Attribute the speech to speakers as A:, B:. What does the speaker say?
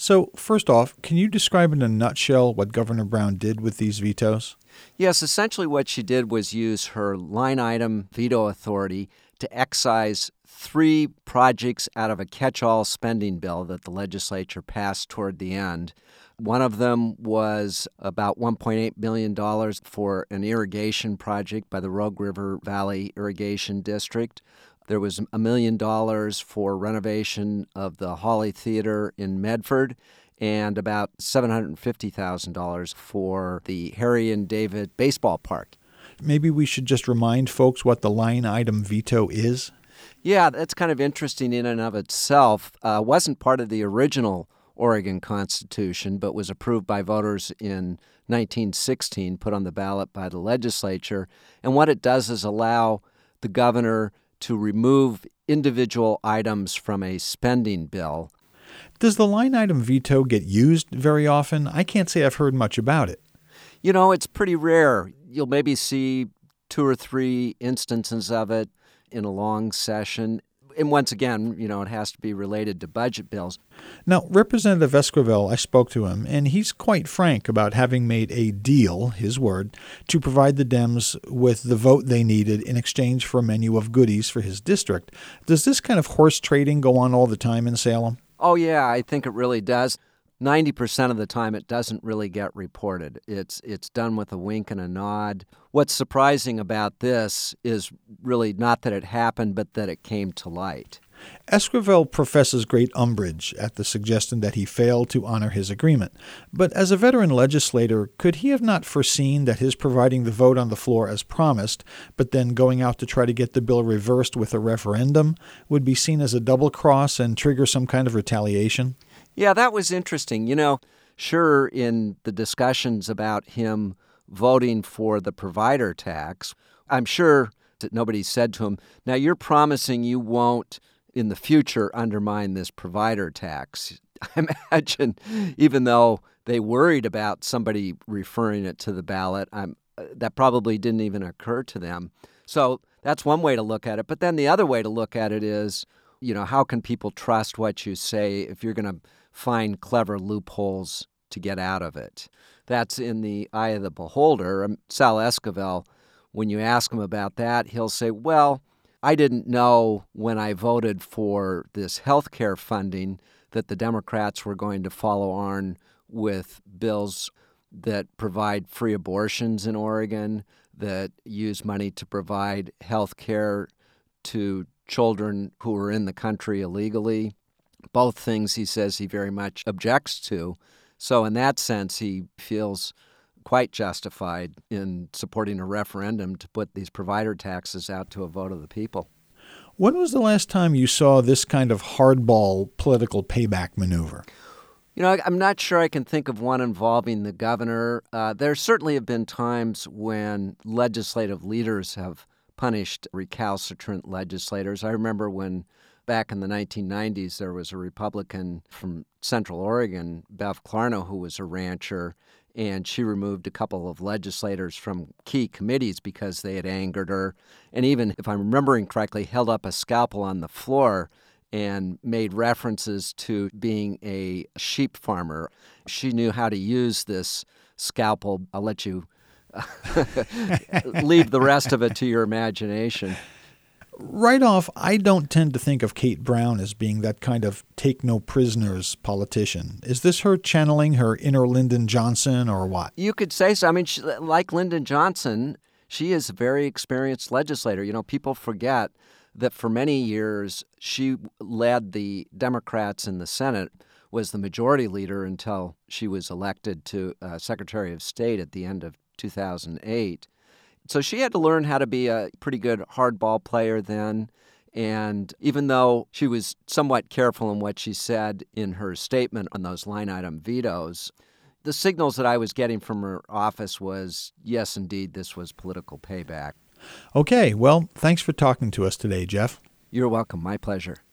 A: So, first off, can you describe in a nutshell what Governor Brown did with these vetoes?
B: Yes, essentially what she did was use her line item veto authority to excise three projects out of a catch-all spending bill that the legislature passed toward the end. One of them was about $1.8 million for an irrigation project by the Rogue River Valley Irrigation District. There was $1 million for renovation of the Hawley Theater in Medford, and about $750,000 for the Harry and David Baseball Park.
A: Maybe we should just remind folks what the line item veto is?
B: Yeah, that's kind of interesting in and of itself. Wasn't part of the original Oregon Constitution, but was approved by voters in 1916, put on the ballot by the legislature. And what it does is allow the governor to remove individual items from a spending bill.
A: Does the line item veto get used very often? I can't say I've heard much about it.
B: You know, it's pretty rare. You'll maybe see 2 or 3 instances of it in a long session. And once again, it has to be related to budget bills.
A: Now, Representative Esquivel, I spoke to him, and he's quite frank about having made a deal, his word, to provide the Dems with the vote they needed in exchange for a menu of goodies for his district. Does this kind of horse trading go on all the time in Salem?
B: Oh, yeah, I think it really does. 90% of the time, it doesn't really get reported. It's done with a wink and a nod. What's surprising about this is really not that it happened, but that it came to light.
A: Esquivel professes great umbrage at the suggestion that he failed to honor his agreement. But as a veteran legislator, could he have not foreseen that his providing the vote on the floor as promised, but then going out to try to get the bill reversed with a referendum, would be seen as a double cross and trigger some kind of retaliation?
B: Yeah, that was interesting. Sure, in the discussions about him voting for the provider tax, I'm sure that nobody said to him, now you're promising you won't in the future undermine this provider tax. I imagine even though they worried about somebody referring it to the ballot, that probably didn't even occur to them. So that's one way to look at it. But then the other way to look at it is, how can people trust what you say if you're going to find clever loopholes to get out of it? That's in the eye of the beholder. Sal Esquivel, when you ask him about that, he'll say, well, I didn't know when I voted for this health care funding that the Democrats were going to follow on with bills that provide free abortions in Oregon, that use money to provide health care to children who are in the country illegally. Both things, he says, he very much objects to. So in that sense, he feels quite justified in supporting a referendum to put these provider taxes out to a vote of the people.
A: When was the last time you saw this kind of hardball political payback maneuver?
B: I'm not sure I can think of one involving the governor. There certainly have been times when legislative leaders have punished recalcitrant legislators. I remember when back in the 1990s, there was a Republican from Central Oregon, Bev Clarno, who was a rancher, and she removed a couple of legislators from key committees because they had angered her. And even, if I'm remembering correctly, held up a scalpel on the floor and made references to being a sheep farmer. She knew how to use this scalpel. I'll let you leave the rest of it to your imagination.
A: Right off, I don't tend to think of Kate Brown as being that kind of take-no-prisoners politician. Is this her channeling her inner Lyndon Johnson or what?
B: You could say so. Like Lyndon Johnson, she is a very experienced legislator. People forget that for many years she led the Democrats in the Senate, was the majority leader until she was elected to Secretary of State at the end of 2008. So she had to learn how to be a pretty good hardball player then. And even though she was somewhat careful in what she said in her statement on those line item vetoes, the signals that I was getting from her office was, yes, indeed, this was political payback.
A: Okay, well, thanks for talking to us today, Jeff.
B: You're welcome. My pleasure.